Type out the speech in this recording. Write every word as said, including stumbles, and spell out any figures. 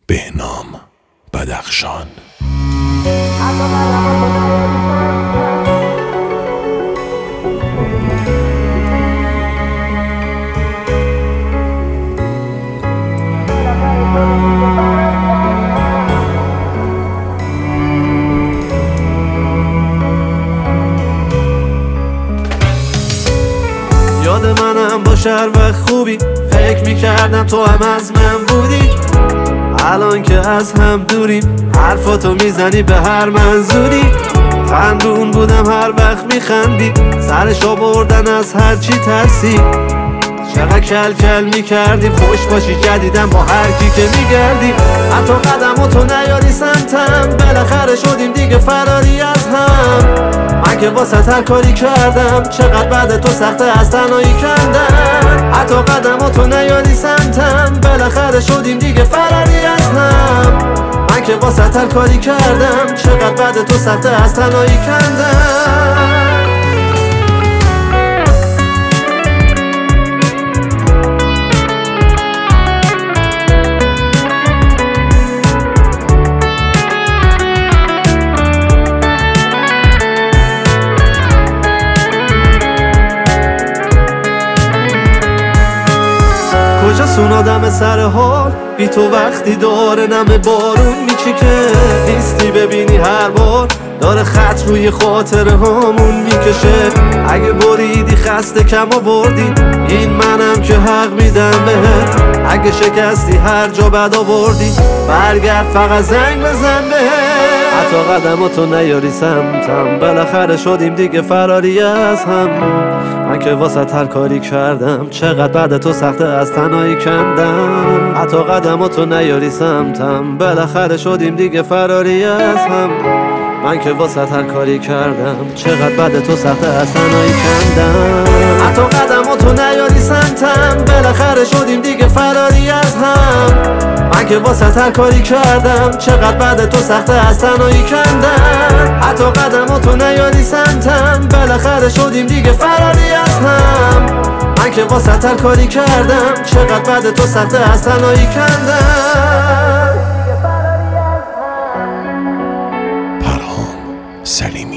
بهنام بدخشان. یاد منم با شهر و خوبی فکر میکردم تو هم از من بودی. الان که از هم دوریم حرفاتو میزنی به هر منظوری. خندون بودم هر وقت میخندی، سرشو بردن از هر چی ترسی. چقدر کل کل میکردیم خوش باشی جدیدم با هر کی که میگردی. حتی قدماتو نیاری سمتم، بالاخره شدیم دیگه فراری از هم. من که واسه هر کاری کردم، چقدر بعد تو سخته از تنهایی کندن. حتی قدماتو نیاری سمتم، بالاخره شدیم دیگه فراری از هم. من که واسه هر کاری کردم، چقدر بعد تو سخته از تنهایی کندن. کجا سونادم سر حال بی تو وقتی داره نم بارون میچیکه. نیستی ببینی هر بار داره خط روی خاطر هامون میکشه. اگه بریدی خسته کم آوردی، این منم که حق میدم بهت. اگه شکستی هر جا بد آوردی، برگرد فقط زنگ بزن بهت. حتی قدماتو نیاری سمتم، بالاخره شدیم دیگه فراری از هم. من که واسه هر کاری کردم، چقدر بعد تو سخته از تنهایی کندم. حتی قدماتو نیاری سمتم، بالاخره شدیم دیگه فراری از هم. من که واسه هر کاری کردم، چقدر بعد تو سخته از تنهایی کندم. حتی قدماتو نیاری سمتم، بالاخره شدیم دیگه فراری از هم. من که واسه هر کاری کردم، چقدر بعد تو سخته از تنهایی کندم. حتی قدماتو نیاری سمتم، بالاخره شدیم دیگه فراری از هم. من که واسه هر کاری کردم، چقدر بعد تو سخته از تنهایی کندم. پرهام سلیمی.